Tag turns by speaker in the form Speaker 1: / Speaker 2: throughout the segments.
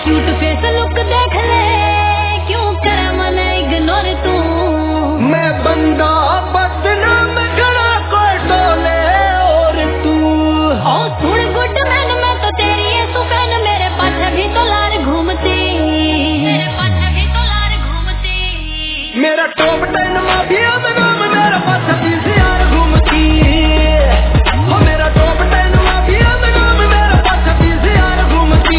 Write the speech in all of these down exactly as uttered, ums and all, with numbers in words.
Speaker 1: Cute face look देख ले, क्यों करे मन इग्नोर तू।
Speaker 2: मैं बंदा बदनाम खड़ा कोई टोले और तू।
Speaker 1: ओ सुन गुड मैन, मैं तो तेरी ये सुफैन, मेरे पाछे भी तो लार घूमती, मेरे पाछे भी तो लार घूमती।
Speaker 2: मेरा टॉप टेन माफिया में नाम, मेरा पाछे भी से यार घूमती। ओ मेरा टॉप टेन माफिया में नाम, मेरा पाछे भी से यार घूमती।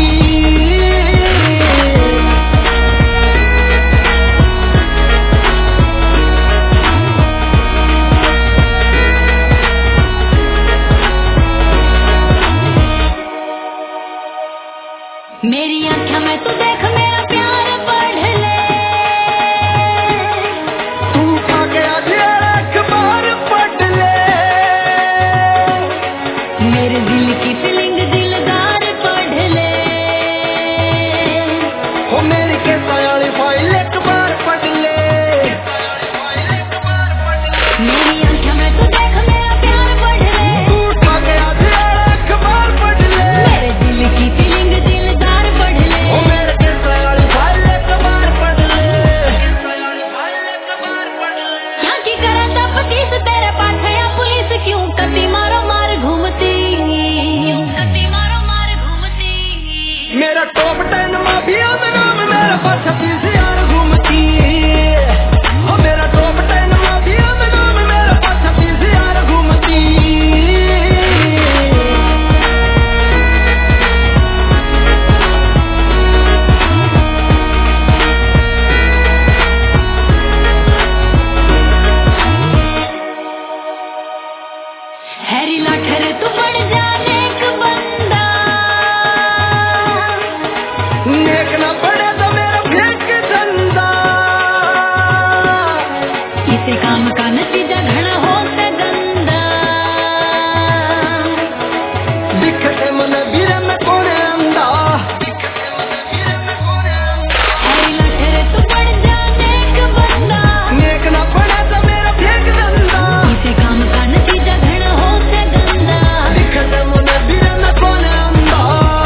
Speaker 1: मेरी आँखें में तू देख, मेरा प्यार पढ़ ले,
Speaker 2: तू आके आज अखबार पढ़ ले।
Speaker 1: मेरे दिल की फीलिंग दिलदार पढ़ ले।
Speaker 2: ओ मेरी के सायाली फाइल एक बार पढ़ ले।
Speaker 1: मेरी आँखें में तू देख, मेरा प्यार पढ़ ले,
Speaker 2: तू आके आज अखबार पढ़ ले।
Speaker 1: मेरे दिल की फीलिंग दिलदार पढ़ ले।
Speaker 2: ओ मेरे के सायाली फाइल एक बार पढ़ ले।
Speaker 1: क्या की करे तब किस तेरे पाछे या पुलिस, क्यों कती मारो मार घूमती, कती मारो मार घूमती।
Speaker 2: मेरा टॉप टेन माफिया में नाम, मेरा पाछा पीस यार घूमती। ओ मेरा टॉप टेन माफिया में नाम, मेरा पाछा पीस यार घूमती।
Speaker 1: हैरी लाठर तू बन जाने एक बंदा,
Speaker 2: नेक ना पड़े तो मेरा फेंक धंधा।
Speaker 1: इसे काम का नतीजा घना होता गंदा।
Speaker 2: दिखते मन बीरे में कौन अंधा।
Speaker 1: हैरी लाठर तू बन जाने एक बंदा,
Speaker 2: नेक ना पड़े तो मेरा फेंक धंधा।
Speaker 1: इसे काम का नतीजा घना होता गंदा।
Speaker 2: दिखते मन बीरे में कौन अंधा।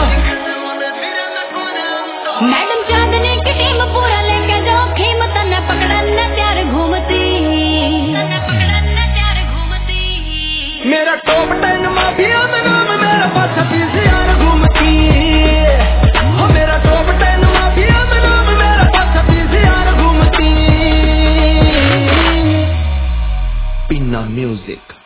Speaker 1: मैडम चांदनी की टीम पूरा लेके जाओ खीम, तन्ने पकड़न प्यार घूमती, तन्ने पकड़न प्यार घूमती।
Speaker 2: मेरा टॉप टेन माफिया में नाम, मेरा पाछा पीस यार घूमती। ओ मेरा टॉप टेन माफिया में नाम, मेरा पाछा पीस यार घूमती। पिन्ना म्यूजिक।